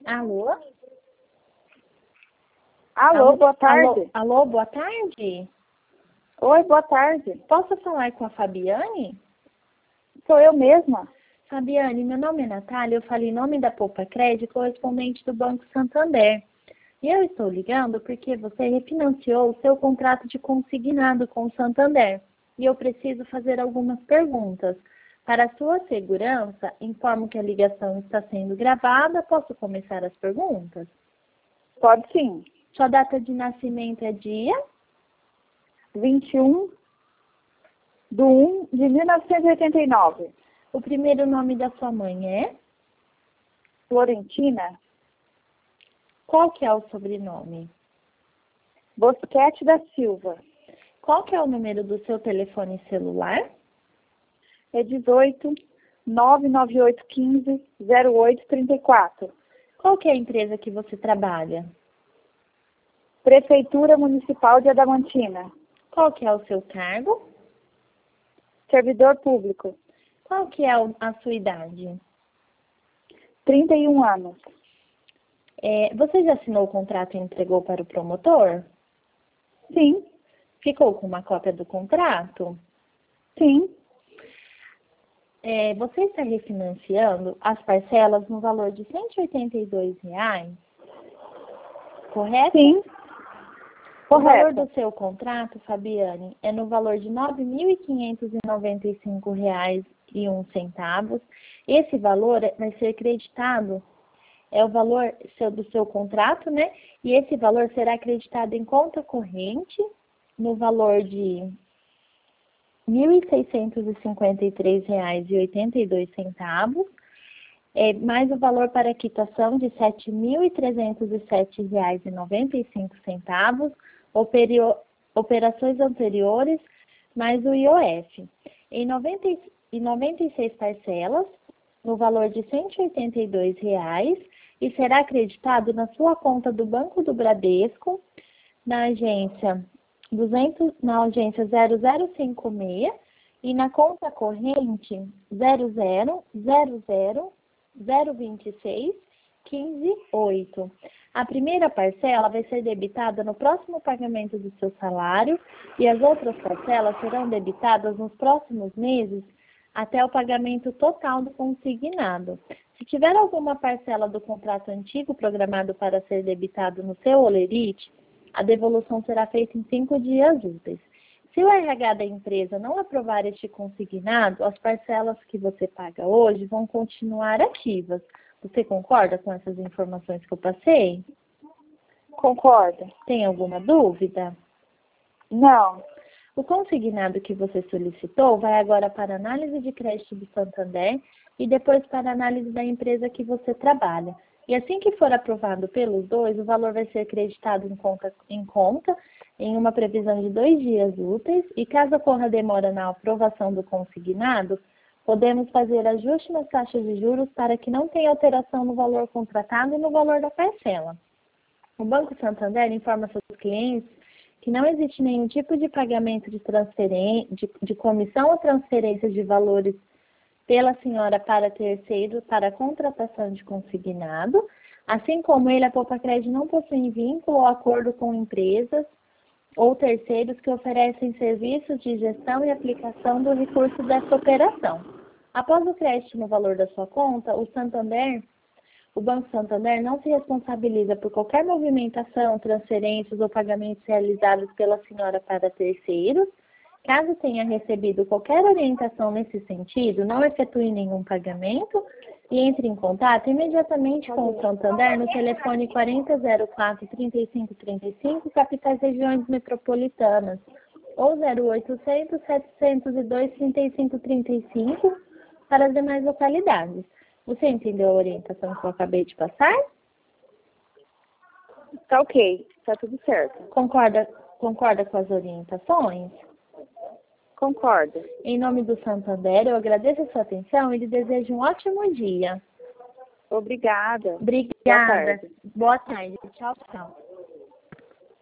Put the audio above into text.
Alô? Alô, boa tarde. Alô, boa tarde. Oi, boa tarde. Posso falar com a Fabiane? Sou eu mesma. Fabiane, meu nome é Natália, eu falo em nome da Poupa Crédito, correspondente do Banco Santander. E eu estou ligando porque você refinanciou o seu contrato de consignado com o Santander. E eu preciso fazer algumas perguntas. Para sua segurança, informo que a ligação está sendo gravada. Posso começar as perguntas? Pode sim. Sua data de nascimento é dia? 21/1/1989. O primeiro nome da sua mãe é? Florentina Qual que é o sobrenome? Bosquete da Silva. Qual que é o número do seu telefone celular? É 18 99815 0834. Qual que é a empresa que você trabalha? Prefeitura Municipal de Adamantina. Qual que é o seu cargo? Servidor público. Qual que é a sua idade? 31 anos. Você já assinou o contrato e entregou para o promotor? Sim, Ficou com uma cópia do contrato? sim, Você está refinanciando as parcelas no valor de R$ 182, correto? sim. O valor Correto. do seu contrato, Fabiane, é no valor de R$ 9.595,01. Esse valor vai ser creditado, é o valor do seu contrato, né? E esse valor será acreditado em conta corrente no valor de R$ 1.653,82, mais o valor para quitação de R$ 7.307,95, operações anteriores, mais o IOF. Em 96 parcelas, no valor de R$ 182, e será acreditado na sua conta do Banco do Bradesco, na agência 0056 e na conta corrente 0000026158. A primeira parcela vai ser debitada no próximo pagamento do seu salário e as outras parcelas serão debitadas nos próximos meses até o pagamento total do consignado. Se tiver alguma parcela do contrato antigo programado para ser debitado no seu holerite, a devolução será feita em 5 dias úteis. Se o RH da empresa não aprovar este consignado, as parcelas que você paga hoje vão continuar ativas. Você concorda com essas informações que eu passei? Concordo. Tem alguma dúvida? Não. O consignado que você solicitou vai agora para análise de crédito do Santander e depois para análise da empresa que você trabalha. E assim que for aprovado pelos dois, o valor vai ser acreditado em conta em uma previsão de 2 dias úteis e caso ocorra demora na aprovação do consignado, podemos fazer ajuste nas taxas de juros para que não tenha alteração no valor contratado e no valor da parcela. O Banco Santander informa seus clientes que não existe nenhum tipo de pagamento de comissão ou transferência de valores pela senhora para terceiro para a contratação de consignado, assim como ele, a Poupa Crédito, não possui vínculo ou acordo com empresas ou terceiros que oferecem serviços de gestão e aplicação do recurso dessa operação. Após o crédito no valor da sua conta, o Banco Santander não se responsabiliza por qualquer movimentação, transferências ou pagamentos realizados pela senhora para terceiros. Caso tenha recebido qualquer orientação nesse sentido, não efetue nenhum pagamento e entre em contato imediatamente com o Santander no telefone 4004-3535, capitais regiões metropolitanas, ou 0800 702 3535 para as demais localidades. Você entendeu a orientação que eu acabei de passar? Tá ok. Tá tudo certo. Concorda com as orientações? Concordo. Em nome do Santander, eu agradeço a sua atenção e lhe desejo um ótimo dia. Obrigada. Obrigada. Boa tarde. Boa tarde. Tchau, tchau.